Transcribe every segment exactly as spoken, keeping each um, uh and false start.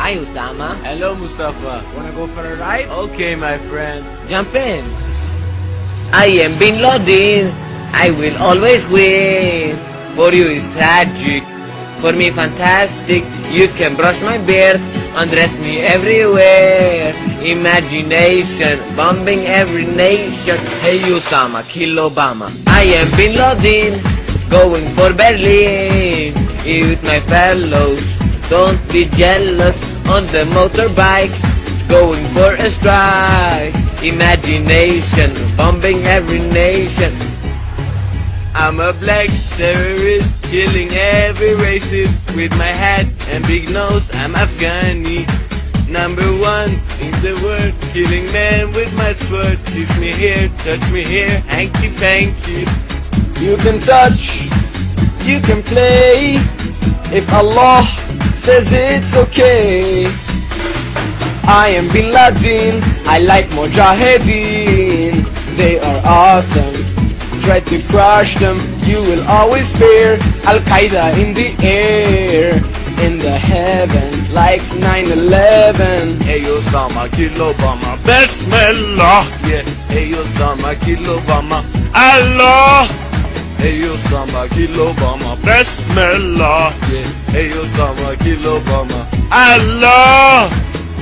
Hi, Osama. Hello, Mustafa. Wanna go for a ride? Okay, my friend. Jump in. I am Bin Laden. I will always win. For you is tragic. For me, fantastic. You can brush my beard, undress me everywhere. Imagination, bombing every nation. Hey, Osama, kill Obama. I am Bin Laden, going for Berlin. With my fellows, don't be jealous. On the motorbike, going for a strike. Imagination, bombing every nation. I'm a black terrorist, killing every racist. With my hat and big nose, I'm Afghani. Number one in the world, killing men with my sword. Kiss me here, touch me here, hanky panky. You can touch, you can play, if Allah says it's okay. I am Bin Laden, I like Mujahideen. They are awesome, try to crush them, you will always fear. Al-Qaeda in the air, in the heaven, like nine eleven. Hey Osama, kill Obama, Bismillah. Yeah, hey Osama, kill Obama, Allah. Hey Osama, kill Obama, Bismillah. Yeah, hey Osama, kill Obama, Allah.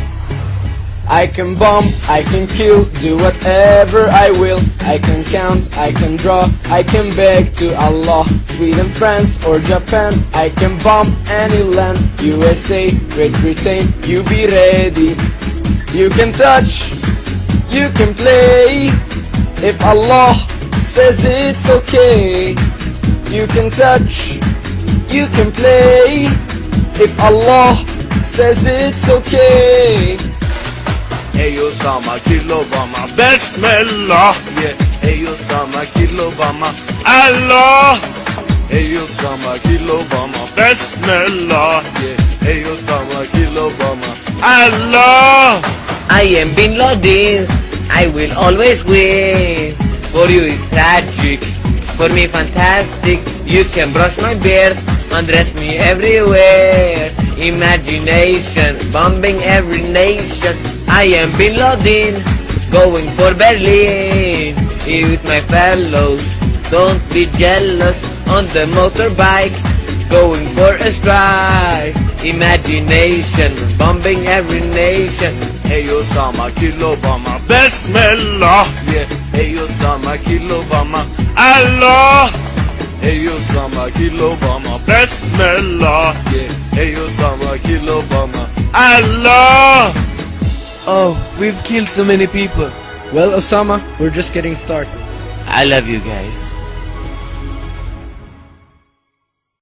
I can bomb, I can kill, do whatever I will. I can count, I can draw, I can beg to Allah. Sweden, France or Japan, I can bomb any land. U S A, Great Britain, you be ready. You can touch, you can play, if Allah says it's okay. You can touch, you can play, if Allah says it's okay. Hey Osama, kill Obama, Bismillah. Yeah, hey Osama, kill Obama, Allah. Hey Osama, kill Obama, Bismillah. Yeah, hey Osama, kill Obama, Allah. I am Bin Laden, I will always win. For you is tragic, for me fantastic. You can brush my beard, undress me everywhere. Imagination, bombing every nation. I am Bin Laden, going for Berlin. With my fellows, don't be jealous. On the motorbike, going for a strike. Imagination, bombing every nation. Hey Osama, kill Obama, Bismillah. Yeah, hey Osama, kill Obama, Allah. Hey Osama, kill Obama, Bismillah. Yeah, hey Osama, kill Obama, Allah. Oh, we've killed so many people. Well, Osama, we're just getting started. I love you guys.